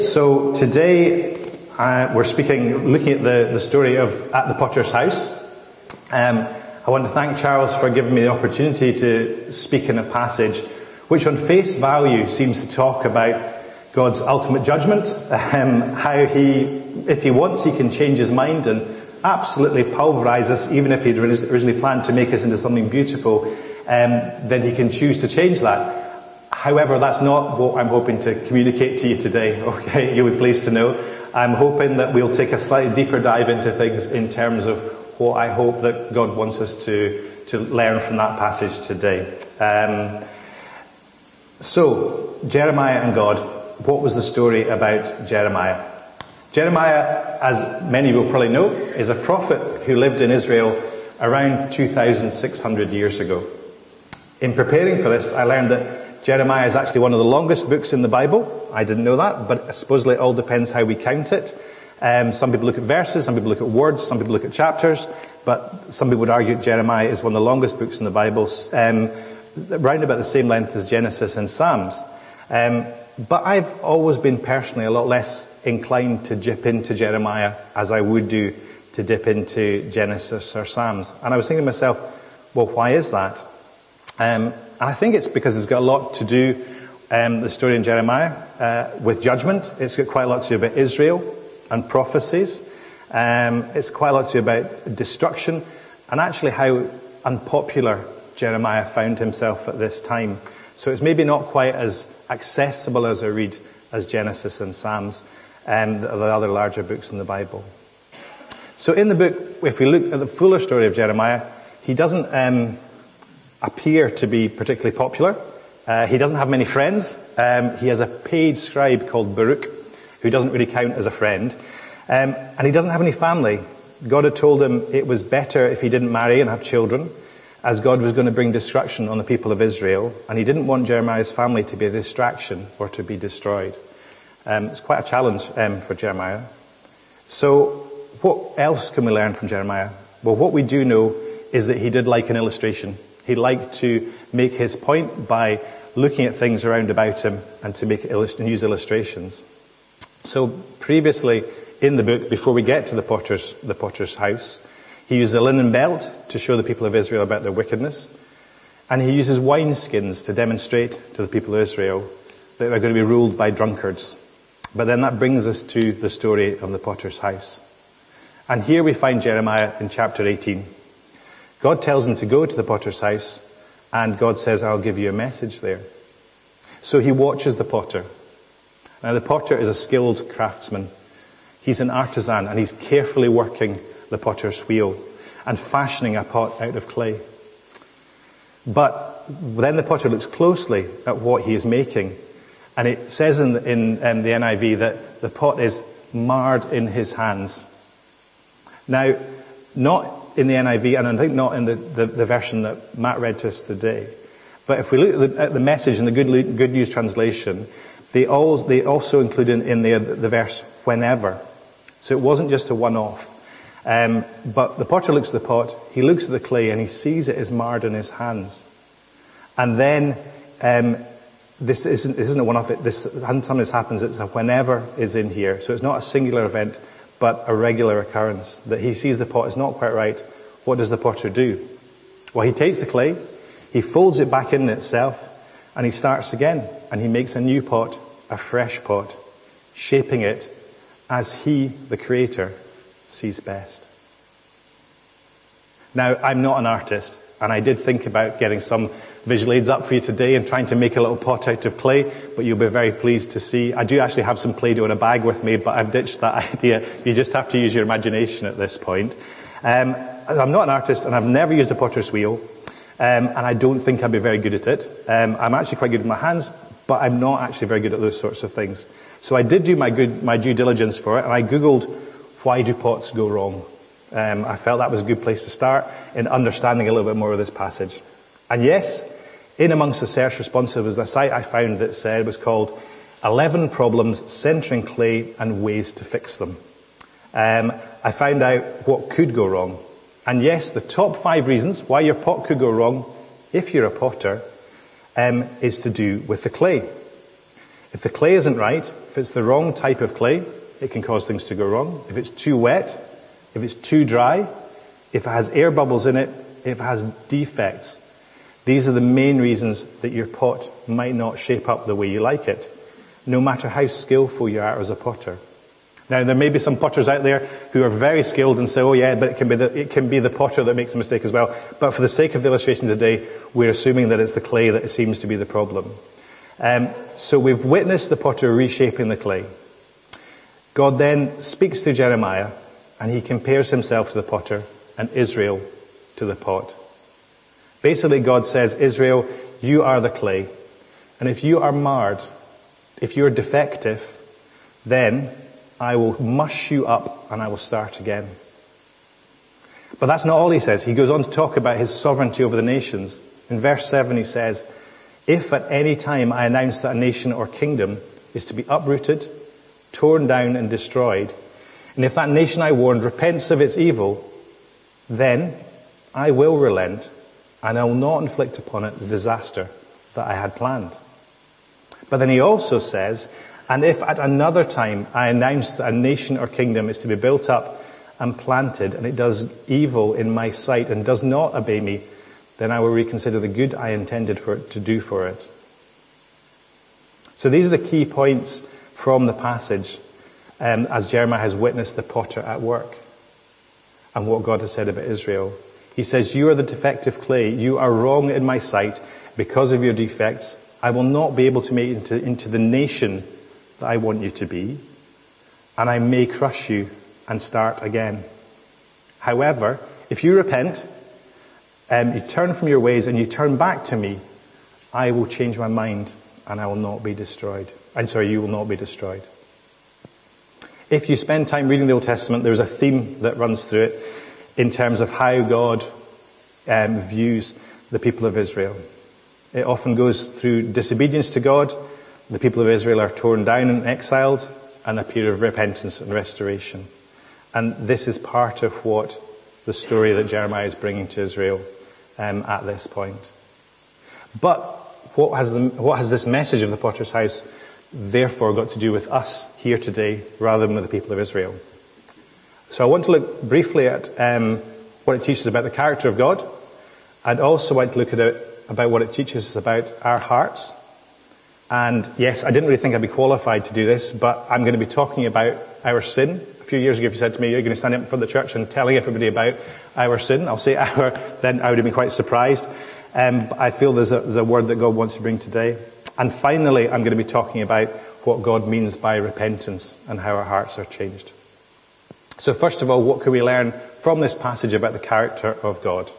So today we're looking at the story of At the Potter's House. I want to thank Charles for giving me the opportunity to speak in a passage which on face value seems to talk about God's ultimate judgment, how if he wants, he can change his mind and absolutely pulverize us, even if he'd originally planned to make us into something beautiful, then he can choose to change that. However, that's not what I'm hoping to communicate to you today, okay? You'll be pleased to know. I'm hoping that we'll take a slightly deeper dive into things in terms of what I hope that God wants us to learn from that passage today. So, Jeremiah and God. What was the story about Jeremiah? Jeremiah, as many will probably know, is a prophet who lived in Israel around 2,600 years ago. In preparing for this, I learned that Jeremiah is actually one of the longest books in the Bible. I didn't know that, but supposedly it all depends how we count it. Some people look at verses, some people look at words, some people look at chapters, but some people would argue that Jeremiah is one of the longest books in the Bible, round about the same length as Genesis and Psalms. But I've always been personally a lot less inclined to dip into Jeremiah as I would do to dip into Genesis or Psalms. And I was thinking to myself, well, why is that? And I think it's because it's got a lot to do, the story in Jeremiah, with judgment. It's got quite a lot to do about Israel and prophecies. It's quite a lot to do about destruction and actually how unpopular Jeremiah found himself at this time. So it's maybe not quite as accessible as I read as Genesis and Psalms and the other larger books in the Bible. So in the book, if we look at the fuller story of Jeremiah, he doesn't appear to be particularly popular. He doesn't have many friends. He has a paid scribe called Baruch, who doesn't really count as a friend. And he doesn't have any family. God had told him it was better if he didn't marry and have children, as God was going to bring destruction on the people of Israel, and he didn't want Jeremiah's family to be a distraction or to be destroyed. It's quite a challenge for Jeremiah. So what else can we learn from Jeremiah? Well, what we do know is that he did like an illustration. He liked to make his point by looking at things around about him and to make and use illustrations. So previously in the book, before we get to the potter's house, he uses a linen belt to show the people of Israel about their wickedness. And he uses wineskins to demonstrate to the people of Israel that they're going to be ruled by drunkards. But then that brings us to the story of the potter's house. And here we find Jeremiah in chapter 18. God tells him to go to the potter's house, and God says, I'll give you a message there. So he watches the potter. Now the potter is a skilled craftsman. He's an artisan, and he's carefully working the potter's wheel and fashioning a pot out of clay. But then the potter looks closely at what he is making, and it says in the NIV that the pot is marred in his hands. Now, not in the NIV, and I think not in the version that Matt read to us today, but if we look at the message in the Good News translation, they also include in there the verse whenever. So it wasn't just a one-off. But the potter looks at the pot, he looks at the clay, and he sees it is marred in his hands. And then, this isn't a one-off, sometimes this happens, it's a whenever is in here. So it's not a singular event, but a regular occurrence. That he sees the pot is not quite right. What does the potter do? Well, he takes the clay, he folds it back in itself, and he starts again. And he makes a new pot, a fresh pot, shaping it as he, the creator, sees best. Now, I'm not an artist, and I did think about getting some visual aids up for you today and trying to make a little pot out of clay, but you'll be very pleased to see. I do actually have some Play-Doh in a bag with me, but I've ditched that idea. You just have to use your imagination at this point. I'm not an artist, and I've never used a potter's wheel, and I don't think I'd be very good at it. I'm actually quite good with my hands, but I'm not actually very good at those sorts of things. So I did do my due diligence for it, and I Googled, why do pots go wrong? I felt that was a good place to start in understanding a little bit more of this passage. And yes, in amongst the search responsive was a site I found that said it was called 11 Problems Centering Clay and Ways to Fix Them. I found out what could go wrong. And yes, the top 5 reasons why your pot could go wrong, if you're a potter, is to do with the clay. If the clay isn't right, if it's the wrong type of clay, it can cause things to go wrong. If it's too wet, if it's too dry, if it has air bubbles in it, if it has defects, these are the main reasons that your pot might not shape up the way you like it, no matter how skillful you are as a potter. Now, there may be some potters out there who are very skilled and say, oh yeah, but it can be the potter that makes a mistake as well. But for the sake of the illustration today, we're assuming that it's the clay that seems to be the problem. So we've witnessed the potter reshaping the clay. God then speaks to Jeremiah, and he compares himself to the potter and Israel to the pot. Basically, God says, Israel, you are the clay. And if you are marred, if you're defective, then I will mush you up and I will start again. But that's not all he says. He goes on to talk about his sovereignty over the nations. In verse 7 he says, if at any time I announce that a nation or kingdom is to be uprooted, torn down and destroyed, and if that nation I warned repents of its evil, then I will relent and I will not inflict upon it the disaster that I had planned. But then he also says, and if at another time I announce that a nation or kingdom is to be built up and planted, and it does evil in my sight and does not obey me, then I will reconsider the good I intended for it to do for it. So these are the key points from the passage as Jeremiah has witnessed the potter at work and what God has said about Israel. He says, you are the defective clay. You are wrong in my sight because of your defects. I will not be able to make it into the nation that I want you to be, and I may crush you and start again. However, if you repent, you turn from your ways and you turn back to me, I will change my mind and I will not be destroyed. You will not be destroyed. If you spend time reading the Old Testament, there's a theme that runs through it in terms of how God views the people of Israel. It often goes through disobedience to God. The people of Israel are torn down and exiled, and a period of repentance and restoration. And this is part of what the story that Jeremiah is bringing to Israel at this point. But what has this message of the potter's house therefore got to do with us here today rather than with the people of Israel? So I want to look briefly at what it teaches about the character of God. I'd also like to look at about what it teaches us about our hearts. And yes, I didn't really think I'd be qualified to do this, but I'm going to be talking about our sin. A few years ago, if you said to me, you're going to stand up in front of the church and telling everybody about our sin, I'll say our, then I would have been quite surprised. But I feel there's a word that God wants to bring today. And finally, I'm going to be talking about what God means by repentance and how our hearts are changed. So first of all, what can we learn from this passage about the character of God?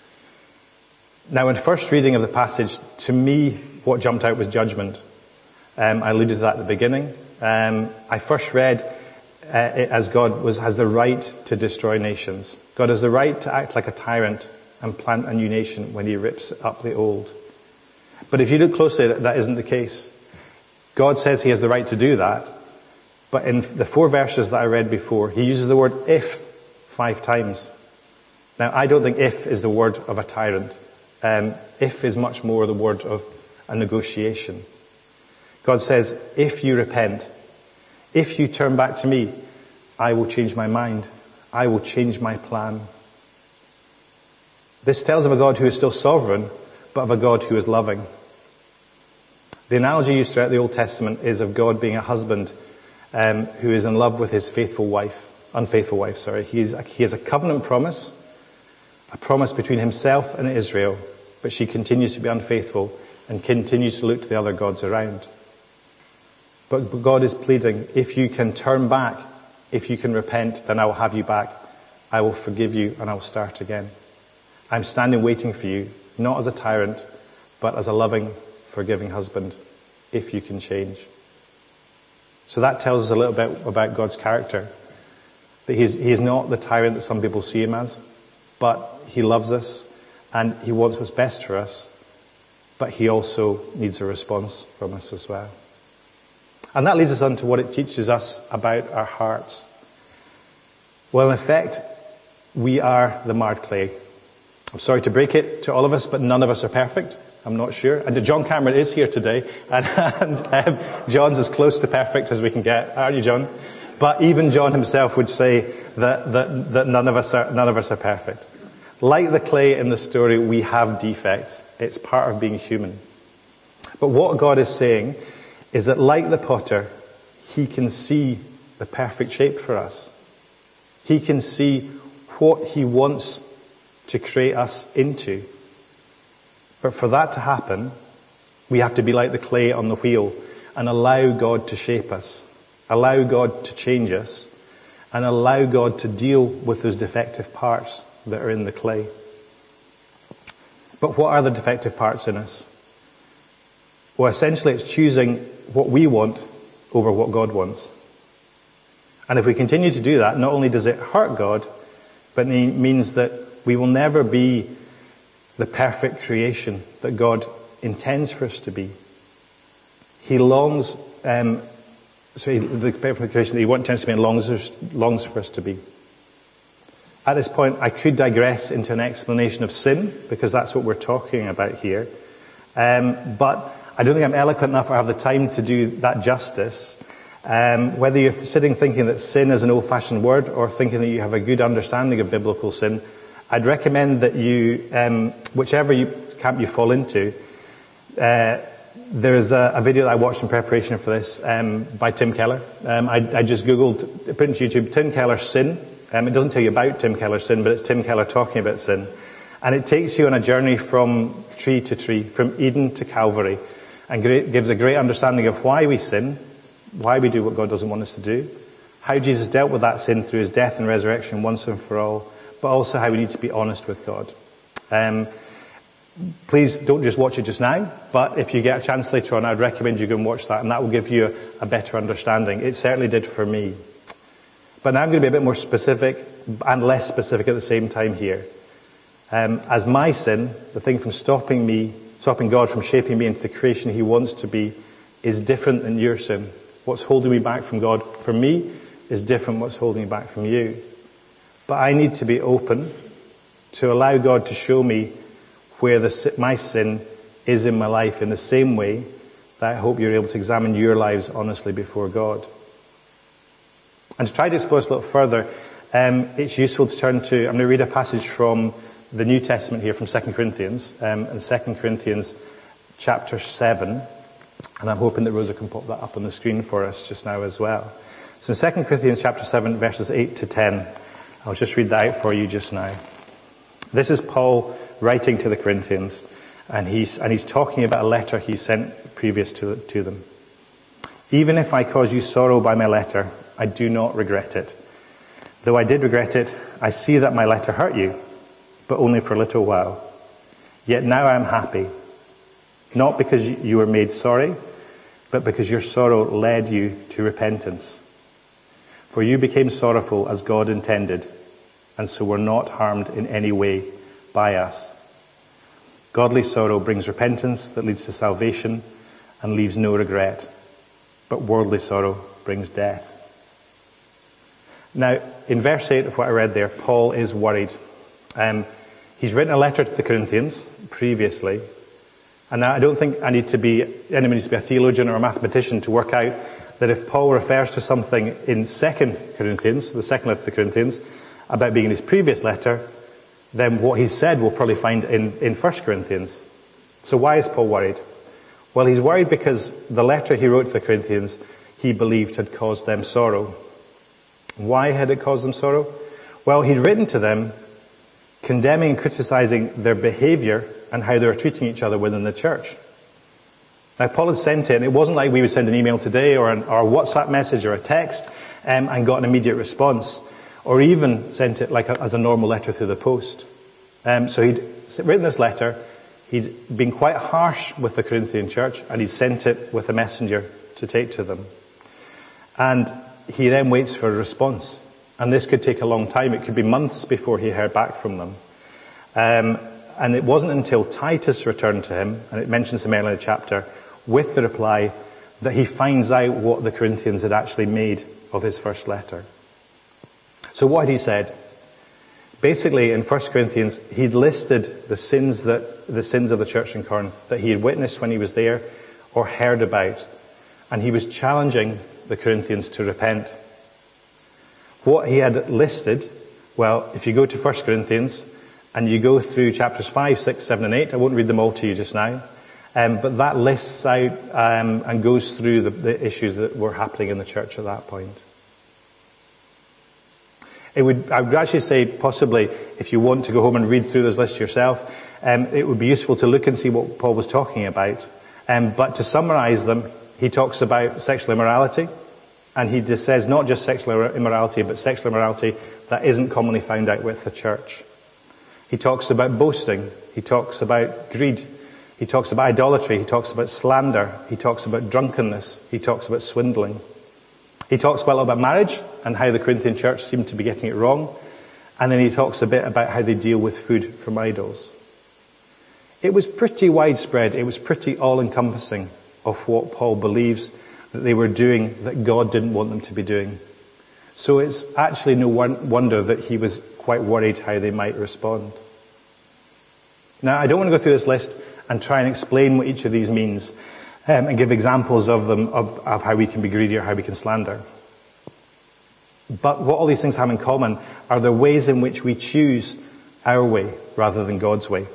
Now, in first reading of the passage, to me, what jumped out was judgment. I alluded to that at the beginning. I first read it as God has the right to destroy nations. God has the right to act like a tyrant and plant a new nation when he rips up the old. But if you look closely, that isn't the case. God says he has the right to do that. But in the 4 verses that I read before, he uses the word if 5 times. Now, I don't think if is the word of a tyrant. If is much more the word of a negotiation. God says, if you repent, if you turn back to me, I will change my mind. I will change my plan. This tells of a God who is still sovereign, but of a God who is loving. The analogy used throughout the Old Testament is of God being a husband who is in love with his unfaithful wife. He has a covenant promise, a promise between himself and Israel, but she continues to be unfaithful and continues to look to the other gods around. But God is pleading, if you can turn back, if you can repent, then I will have you back. I will forgive you and I will start again. I'm standing waiting for you, not as a tyrant, but as a loving, forgiving husband, if you can change. So that tells us a little bit about God's character. That he is not the tyrant that some people see him as, but he loves us and he wants what's best for us, but he also needs a response from us as well. And that leads us on to what it teaches us about our hearts. Well, in effect, we are the marred clay. I'm sorry to break it to all of us, but none of us are perfect. I'm not sure. And John Cameron is here today, and John's as close to perfect as we can get, aren't you, John? But even John himself would say that none of us are perfect. Like the clay in the story, we have defects. It's part of being human. But what God is saying is that, like the potter, he can see the perfect shape for us. He can see what he wants to create us into. But for that to happen, we have to be like the clay on the wheel and allow God to shape us, allow God to change us, and allow God to deal with those defective parts that are in the clay. But what are the defective parts in us? Well, essentially it's choosing what we want over what God wants. And if we continue to do that, not only does it hurt God, but it means that we will never be the perfect creation that God intends for us to be. He longs, the perfect creation that he intends to be and longs for us to be. At this point, I could digress into an explanation of sin, because that's what we're talking about here. But I don't think I'm eloquent enough or have the time to do that justice. Whether you're sitting thinking that sin is an old-fashioned word or thinking that you have a good understanding of biblical sin, I'd recommend that you, whichever camp you fall into, there's a video that I watched in preparation for this by Tim Keller. I just Googled, put into YouTube, Tim Keller sin. It doesn't tell you about Tim Keller's sin, but it's Tim Keller talking about sin. And it takes you on a journey from tree to tree, from Eden to Calvary, and gives a great understanding of why we sin, why we do what God doesn't want us to do, how Jesus dealt with that sin through his death and resurrection once and for all, but also how we need to be honest with God. Please don't just watch it just now, but if you get a chance later on, I'd recommend you go and watch that, and that will give you a better understanding. It certainly did for me. But now I'm going to be a bit more specific and less specific at the same time here. As my sin, the thing from stopping God from shaping me into the creation he wants to be, is different than your sin. What's holding me back from God, for me, is different what's holding me back from you. But I need to be open to allow God to show me where my sin is in my life, in the same way that I hope you're able to examine your lives honestly before God. And to try to explore this a little further, it's useful to turn to, I'm going to read a passage from the New Testament here from 2 Corinthians, in 2 Corinthians chapter 7, and I'm hoping that Rosa can pop that up on the screen for us just now as well. So in 2 Corinthians chapter 7, verses 8 to 10, I'll just read that out for you just now. This is Paul writing to the Corinthians, and he's talking about a letter he sent previous to them. Even if I cause you sorrow by my letter, I do not regret it. Though I did regret it, I see that my letter hurt you, but only for a little while. Yet now I am happy, not because you were made sorry, but because your sorrow led you to repentance. For you became sorrowful as God intended, and so were not harmed in any way by us. Godly sorrow brings repentance that leads to salvation and leaves no regret, but worldly sorrow brings death. Now, in verse 8 of what I read there, Paul is worried. He's written a letter to the Corinthians previously, and now I don't think anyone needs to be a theologian or a mathematician to work out that if Paul refers to something in 2 Corinthians, the second letter to the Corinthians, about being in his previous letter, then what he said we'll probably find in 1 Corinthians. So why is Paul worried? Well, he's worried because the letter he wrote to the Corinthians, he believed had caused them sorrow. Why had it caused them sorrow? Well, he'd written to them condemning and criticizing their behavior and how they were treating each other within the church. Now, Paul had sent it, and it wasn't like we would send an email today or a WhatsApp message or a text and got an immediate response, or even sent it as a normal letter through the post. So he'd written this letter, he'd been quite harsh with the Corinthian church, and he'd sent it with a messenger to take to them. And he then waits for a response. And this could take a long time. It could be months before he heard back from them. And it wasn't until Titus returned to him, and it mentions him earlier in the chapter, with the reply, that he finds out what the Corinthians had actually made of his first letter. So what had he said? Basically, in 1 Corinthians, he'd listed the sins of the church in Corinth that he had witnessed when he was there or heard about. And he was challenging the Corinthians to repent. What he had listed, well, if you go to 1 Corinthians and you go through chapters 5, 6, 7 and 8, I won't read them all to you just now, but that lists out and goes through the issues that were happening in the church at that point. I would actually say possibly, if you want to go home and read through those lists yourself, it would be useful to look and see what Paul was talking about. But to summarize them, he talks about sexual immorality, and he just says not just sexual immorality, but sexual immorality that isn't commonly found out with the church. He talks about boasting. He talks about greed. He talks about idolatry. He talks about slander. He talks about drunkenness. He talks about swindling. He talks a little about marriage and how the Corinthian church seemed to be getting it wrong. And then he talks a bit about how they deal with food from idols. It was pretty widespread. It was pretty all-encompassing of what Paul believes that they were doing that God didn't want them to be doing. So it's actually no wonder that he was quite worried how they might respond. Now, I don't want to go through this list and try and explain what each of these means and give examples of them, of how we can be greedy or how we can slander. But what all these things have in common are the ways in which we choose our way rather than God's way.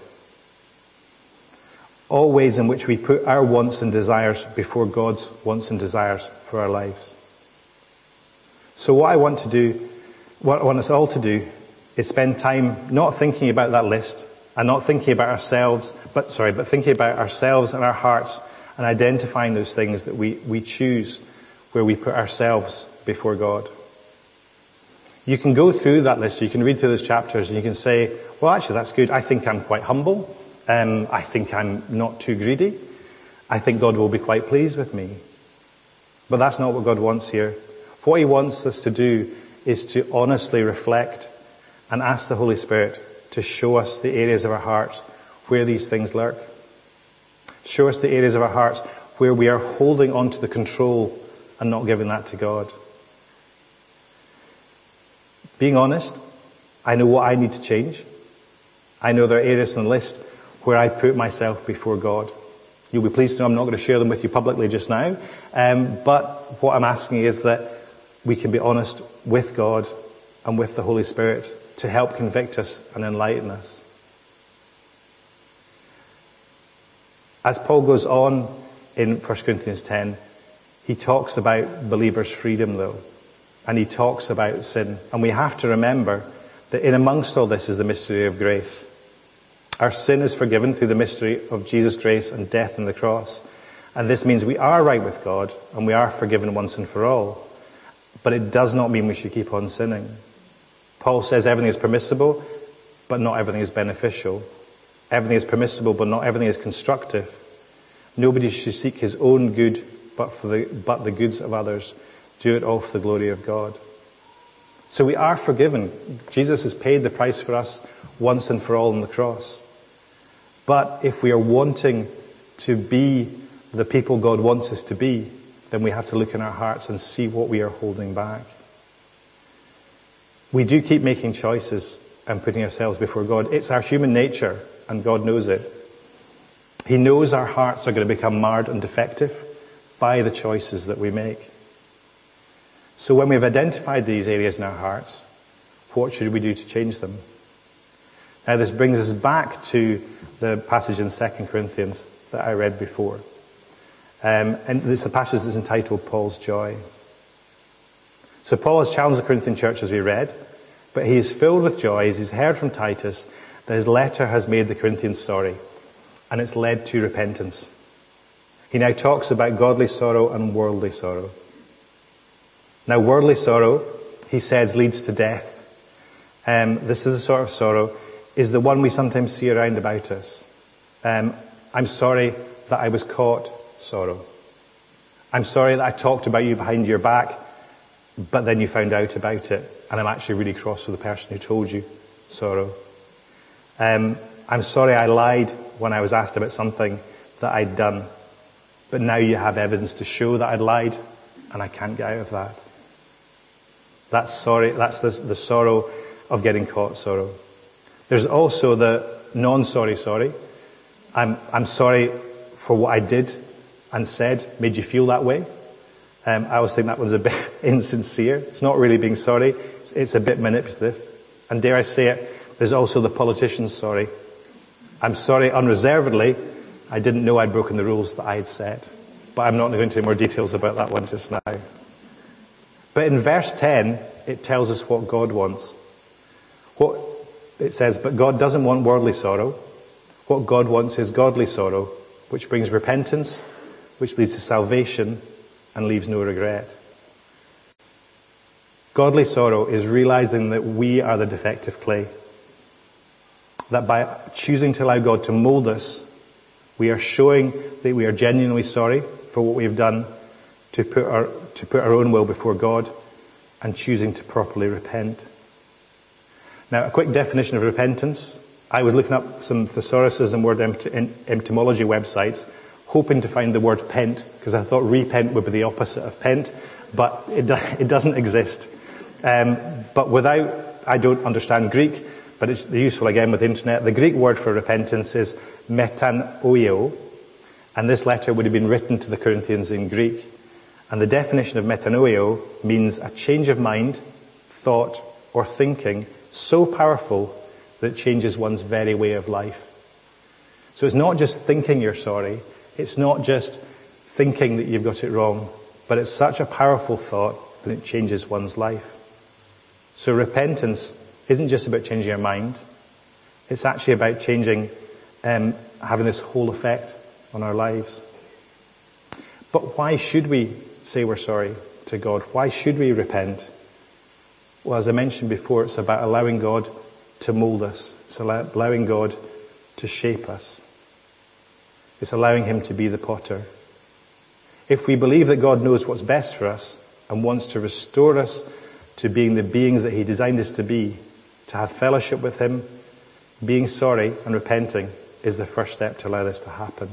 All ways in which we put our wants and desires before God's wants and desires for our lives. So what I want us all to do is spend time not thinking about that list and not thinking about ourselves, but thinking about ourselves and our hearts and identifying those things that we choose where we put ourselves before God. You can go through that list, you can read through those chapters and you can say, well, actually that's good. I think I'm quite humble. I think I'm not too greedy. I think God will be quite pleased with me. But that's not what God wants here. What he wants us to do is to honestly reflect and ask the Holy Spirit to show us the areas of our hearts where these things lurk. Show us the areas of our hearts where we are holding on to the control and not giving that to God. Being honest, I know what I need to change. I know there are areas on the list where I put myself before God. You'll be pleased to know I'm not going to share them with you publicly just now. But what I'm asking is that we can be honest with God and with the Holy Spirit to help convict us and enlighten us. As Paul goes on in 1 Corinthians 10, he talks about believers' freedom though. And he talks about sin. And we have to remember that in amongst all this is the mystery of grace. Our sin is forgiven through the mystery of Jesus' grace and death on the cross. And this means we are right with God and we are forgiven once and for all. But it does not mean we should keep on sinning. Paul says everything is permissible, but not everything is beneficial. Everything is permissible, but not everything is constructive. Nobody should seek his own good, but the goods of others. Do it all for the glory of God. So we are forgiven. Jesus has paid the price for us once and for all on the cross. But if we are wanting to be the people God wants us to be, then we have to look in our hearts and see what we are holding back. We do keep making choices and putting ourselves before God. It's our human nature, and God knows it. He knows our hearts are going to become marred and defective by the choices that we make. So when we've identified these areas in our hearts, what should we do to change them? Now this brings us back to the passage in 2 Corinthians that I read before. And this the passage is entitled Paul's Joy. So Paul has challenged the Corinthian church as we read, but he is filled with joy as he's heard from Titus that his letter has made the Corinthians sorry, and it's led to repentance. He now talks about godly sorrow and worldly sorrow. Now worldly sorrow, he says, leads to death. This is a sort of sorrow, is the one we sometimes see around about us. I'm sorry that I was caught sorrow. I'm sorry that I talked about you behind your back, but then you found out about it, and I'm actually really cross with the person who told you sorrow. I'm sorry I lied when I was asked about something that I'd done, but now you have evidence to show that I'd lied, and I can't get out of that. That's sorry. That's the sorrow of getting caught sorrow. There's also the non-sorry sorry. I'm sorry for what I did and said made you feel that way. I always think that one's a bit insincere. It's not really being sorry. It's a bit manipulative. And dare I say it, there's also the politician's sorry. I'm sorry unreservedly. I didn't know I'd broken the rules that I had set. But I'm not going to go into more details about that one just now. But in verse 10, it tells us what God wants. What it says, but God doesn't want worldly sorrow. What God wants is godly sorrow, which brings repentance, which leads to salvation, and leaves no regret. Godly sorrow is realizing that we are the defective clay. That by choosing to allow God to mold us, we are showing that we are genuinely sorry for what we have done, to put our own will before God, and choosing to properly repent. Now, a quick definition of repentance. I was looking up some thesauruses and word etymology websites, hoping to find the word pent, because I thought repent would be the opposite of pent, but it doesn't exist. But I don't understand Greek, but it's useful again with the internet. The Greek word for repentance is metanoeo, and this letter would have been written to the Corinthians in Greek. And the definition of metanoeo means a change of mind, thought, or thinking so powerful that it changes one's very way of life. So it's not just thinking you're sorry. It's not just thinking that you've got it wrong. But it's such a powerful thought that it changes one's life. So repentance isn't just about changing your mind. It's actually about changing, having this whole effect on our lives. But why should we say we're sorry to God? Why should we repent? Well, as I mentioned before, it's about allowing God to mold us. It's allowing God to shape us. It's allowing him to be the potter. If we believe that God knows what's best for us and wants to restore us to being the beings that he designed us to be, to have fellowship with him, being sorry and repenting is the first step to allow this to happen.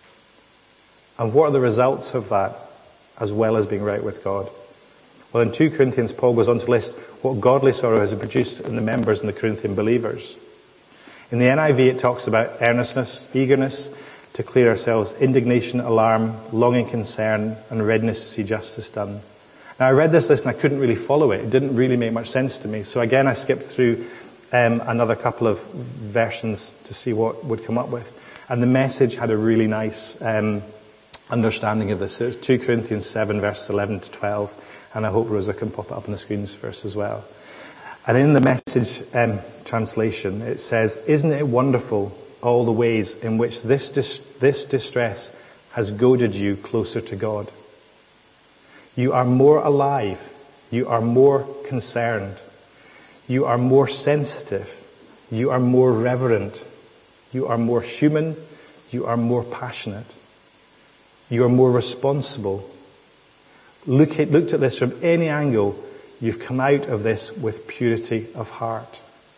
And what are the results of that, as well as being right with God? Well, in 2 Corinthians, Paul goes on to list what godly sorrow has produced in the members and the Corinthian believers. In the NIV, it talks about earnestness, eagerness to clear ourselves, indignation, alarm, longing, concern, and readiness to see justice done. Now, I read this list and I couldn't really follow it. It didn't really make much sense to me. So again, I skipped through another couple of versions to see what would come up with. And the Message had a really nice understanding of this. So it's 2 Corinthians 7, verses 11 to 12. And I hope Rosa can pop it up on the screens for us as well. And in the Message translation, it says, "Isn't it wonderful all the ways in which this distress has goaded you closer to God? You are more alive. You are more concerned. You are more sensitive. You are more reverent. You are more human. You are more passionate. You are more responsible. Looked at this from any angle, you've come out of this with purity of heart."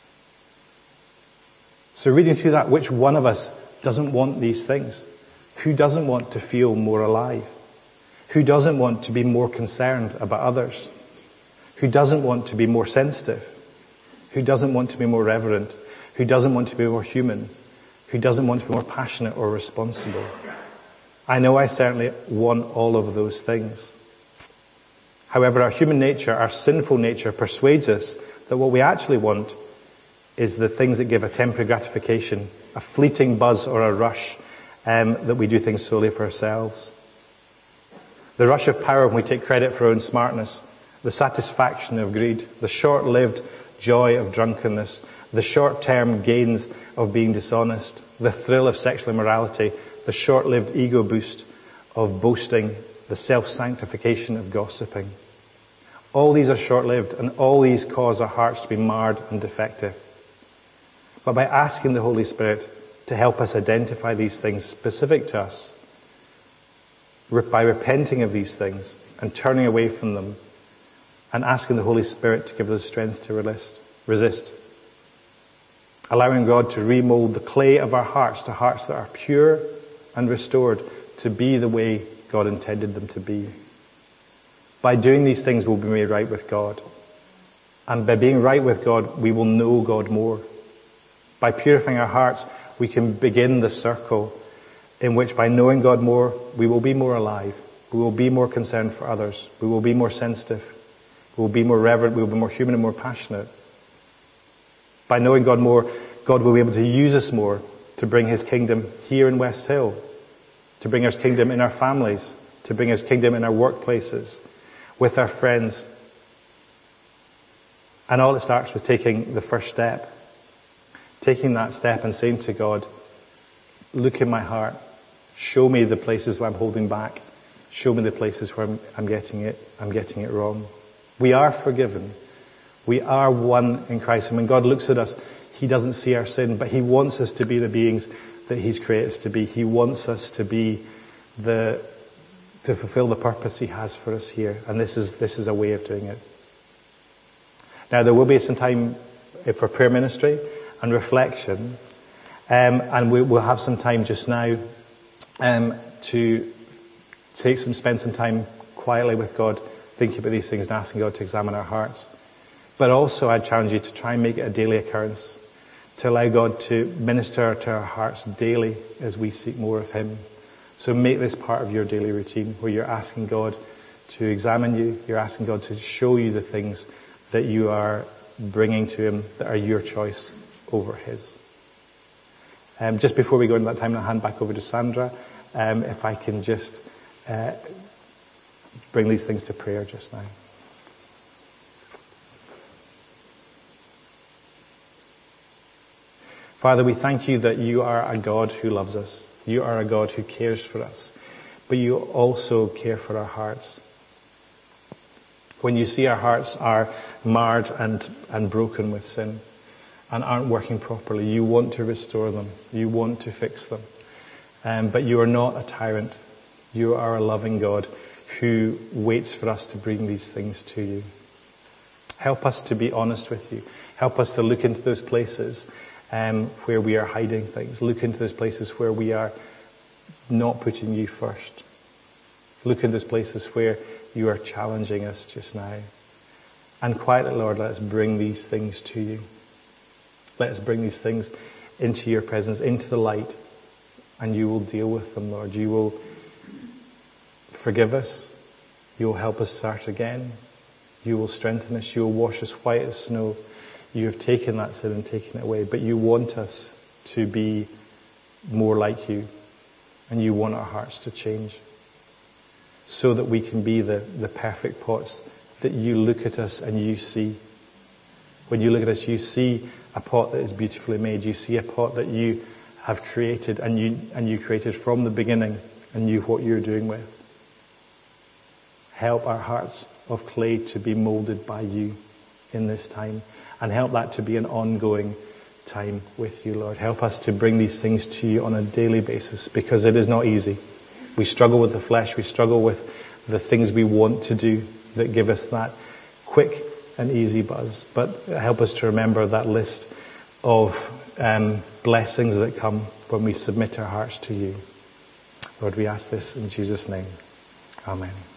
So reading through that, which one of us doesn't want these things? Who doesn't want to feel more alive? Who doesn't want to be more concerned about others? Who doesn't want to be more sensitive? Who doesn't want to be more reverent? Who doesn't want to be more human? Who doesn't want to be more passionate or responsible? I know I certainly want all of those things. However, our human nature, our sinful nature, persuades us that what we actually want is the things that give a temporary gratification, a fleeting buzz or a rush, that we do things solely for ourselves. The rush of power when we take credit for our own smartness, the satisfaction of greed, the short-lived joy of drunkenness, the short-term gains of being dishonest, the thrill of sexual immorality, the short-lived ego boost of boasting, the self-sanctification of gossiping. All these are short-lived, and all these cause our hearts to be marred and defective. But by asking the Holy Spirit to help us identify these things specific to us, by repenting of these things and turning away from them, and asking the Holy Spirit to give us strength to resist, allowing God to remold the clay of our hearts to hearts that are pure and restored to be the way God intended them to be. By doing these things, we'll be made right with God. And by being right with God, we will know God more. By purifying our hearts, we can begin the circle in which by knowing God more, we will be more alive. We will be more concerned for others. We will be more sensitive. We will be more reverent. We will be more human and more passionate. By knowing God more, God will be able to use us more to bring his kingdom here in West Hill, to bring his kingdom in our families, to bring his kingdom in our workplaces, with our friends. And all it starts with taking the first step. Taking that step and saying to God, look in my heart. Show me the places where I'm holding back. Show me the places where I'm getting it wrong. We are forgiven. We are one in Christ. And when God looks at us, he doesn't see our sin, but he wants us to be the beings that he's created us to be. He wants us to be to fulfill the purpose he has for us here. And this is a way of doing it. Now, there will be some time for prayer ministry and reflection, and we'll have some time just now to spend some time quietly with God, thinking about these things and asking God to examine our hearts. But also, I challenge you to try and make it a daily occurrence, to allow God to minister to our hearts daily as we seek more of him. So make this part of your daily routine, where you're asking God to examine you, you're asking God to show you the things that you are bringing to him that are your choice over his. Just before we go into that time, I'll hand back over to Sandra. If I can just bring these things to prayer just now. Father, we thank you that you are a God who loves us. You are a God who cares for us. But you also care for our hearts. When you see our hearts are marred and broken with sin and aren't working properly, you want to restore them. You want to fix them. But you are not a tyrant. You are a loving God who waits for us to bring these things to you. Help us to be honest with you. Help us to look into those places where we are hiding things. Look into those places where we are not putting you first. Look into those places where you are challenging us just now. And quietly, Lord, let us bring these things to you. Let us bring these things into your presence, into the light, and you will deal with them, Lord. You will forgive us. You will help us start again. You will strengthen us. You will wash us white as snow. You have taken that sin and taken it away, but you want us to be more like you, and you want our hearts to change so that we can be the perfect pots that you look at us and you see. When you look at us, you see a pot that is beautifully made. You see a pot that you have created and you created from the beginning and knew what you're doing with. Help our hearts of clay to be molded by you in this time, and help that to be an ongoing time with you, Lord. Help us to bring these things to you on a daily basis, because it is not easy. We struggle with the flesh. We struggle with the things we want to do that give us that quick and easy buzz. But help us to remember that list of blessings that come when we submit our hearts to you. Lord, we ask this in Jesus' name. Amen.